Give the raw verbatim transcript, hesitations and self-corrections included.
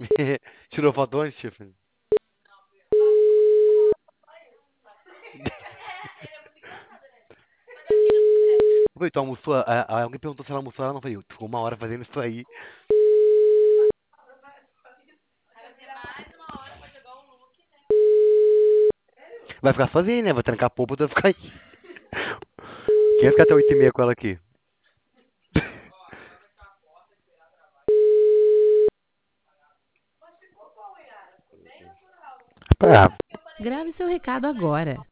Tirou foto onde, Tiffany? Oi, tu almoçou? A- a- Alguém perguntou se ela almoçou, ela não falou. Ficou uma hora fazendo isso aí. Vai ficar sozinha, né? Vai trancar a polpa, tu vai ficar aí. Quem vai ficar até oito e meia com ela aqui? Ah, Grave seu recado agora.